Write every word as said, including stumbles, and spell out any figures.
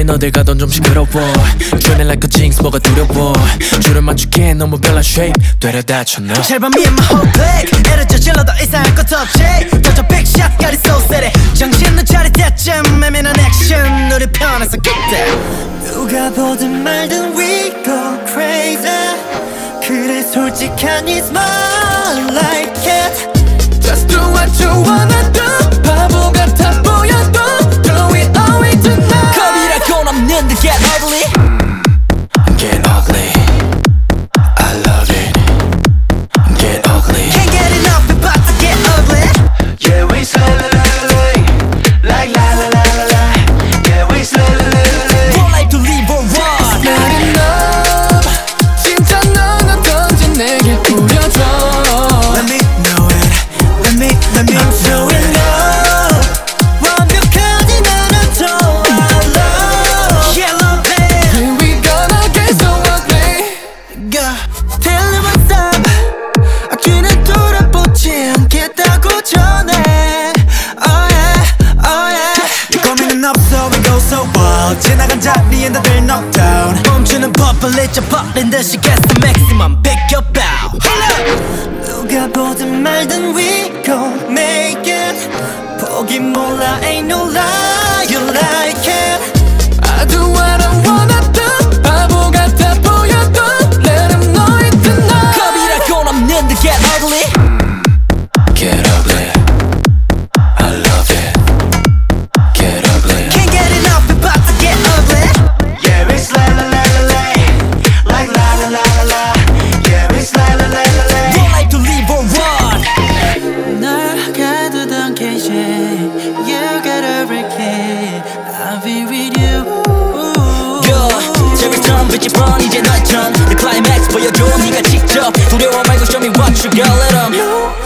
우린 어딜 가던 좀 시끄러워 Dreaming like a jinx 뭐가 두려워 줄을 맞추기엔 너무 별난 shape 데려다 쳐 너 잘 봐 me and my whole clique 애를 저질러 더 이상 할 것 없지 더저 big shot got it so steady 정신은 차리때쯤 애매한 액션 우리 편에서 그때 누가 보든 말든 we go crazy 그래 솔직한 이 smile like it Just do what you wanna do 바보 같아 보여도 Do it all way tonight 겁이라곤 없는데 get ugly Get ugly I love it Get ugly Can't get enough about to get ugly Yeah we slay la la la Like la la la la la Yeah we slay la la la More like to leave or run It's not enough 진짜 넌 어떤지 내게 보여줘 Let me know it Let me, let me I'm so in love 완벽하진 않아도 I love Yellow pen Here we gonna get so ugly Yeah Tell me what's up 귀는 돌아보지 않겠다고 전해 Oh yeah, oh yeah 고민은 없어 we go so wild 지나간 자리엔 다들 knocked down 멈추는 법을 잊어버린 듯이 get the maximum pick your bow 누가 보든 말든 we gon' make it 포기 몰라 ain't no lie you like it I do what I wanna do 바보 같아 보여도 Let them know it tonight 겁이라곤 없는데 get ugly Get ugly I love it Get ugly Can't get enough about to get ugly Yeah we slay la la la la Like la la la la la Yeah we slay la la la la More like to leave or run 널 가두던 케이지 You got every key I'll be with you Yeah 재밌던 빛이 뻔 이제 너의 turn The climax 보여줘 네가 직접 두려워 말고 show me what you got let 'em